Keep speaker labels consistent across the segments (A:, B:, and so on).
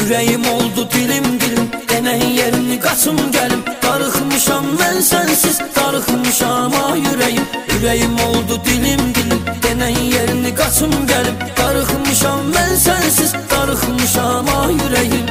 A: Ürəyim oldu dilim denən yerini qaçım gəlim. Darıxmışam mən sənsiz, darıxmışam yüreğim. Ürəyim oldu dilim denən yerini qaçım gəlim. Darıxmışam mən sənsiz, darıxmışam yüreğim.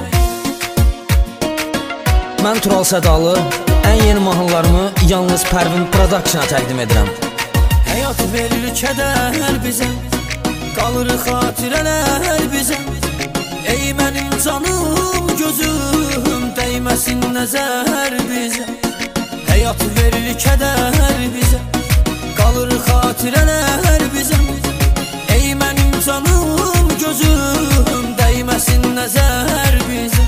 B: Mən Tural Sədalı, ən yeni mahnılarımı yalnız Pərvin Production-a təqdim edirəm.
A: Həyat verir kədər bizə, qalır xatirələr bizə. Ey mənim canım, gözüm, dəyməsin nəzər bizə. Həyat verir kədər bizə, qalır xatirələr bizə. Ey mənim canım, gözüm, dəyməsin nəzər bizə.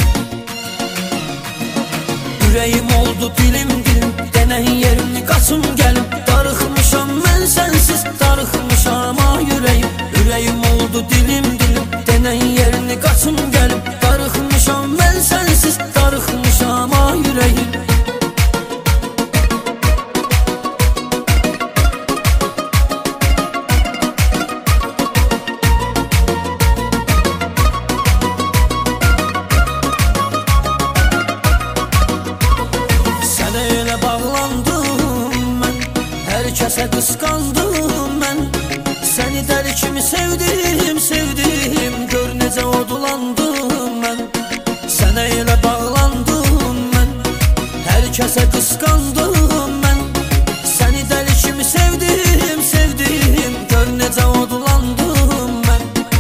A: Ürəyim oldu dilim denən yerini qaçım gəlim. Darıxmışam mən sənsiz, darıxmışam yüreğim. Ürəyim oldu dilim denən yerini qaçım gəlim. Darıxmışam mən sənsiz, darıxmışam yüreğim. Kəsə qısqandım mən, səni dəli kimi sevdim, sevdim. Gör necə odulandım mən, sənə elə bağlandım mən. Hər kəsə qısqandım mən, səni dəli kimi sevdim, sevdim. Gör necə odulandım mən.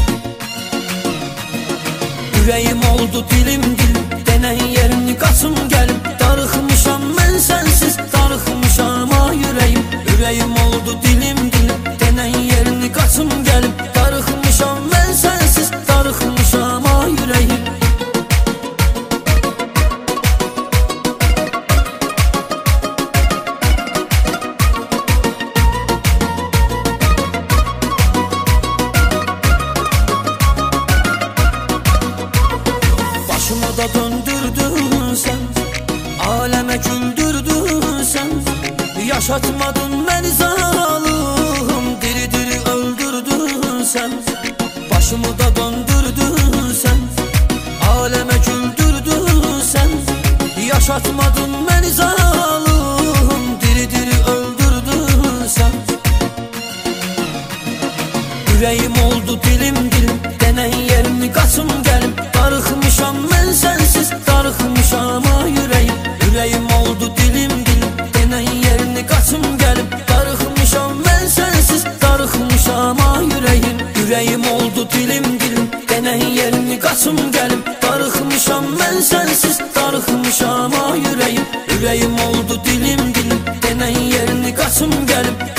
A: Ürəyim oldu dilim denən yerini qaçım gəlim. Darıxmışam mən sənsiz, darıxmışam yüreğim. Ürəyim oldu dilim denən yerini qaçım gəlim. Darıxmışam mən sənsiz, darıxmışam yüreğim. Başımı da döndürdün sən, aləmə güldürdün sən. Yaşatmadın məni zalım, diri öldürdün sən. Başımı da döndürdün sən, aləmə güldürdün sən. Yaşatmadın məni zalım, diri öldürdün sən. Ürəyim oldu dilim denən yerini qaçım gəlim. Darıxmışam mən sənsiz, darıxmışam yüreğim. Ürəyim oldu dilim denən yerini qaçım gəlim. Darıxmışam mən sənsiz, darıxmışam yüreğim. Ürəyim oldu dilim denən yerini qaçım gəlim. Darıxmışam mən sənsiz, darıxmışam yüreğim. Ürəyim oldu dilim denən yerini qaçım gəlim.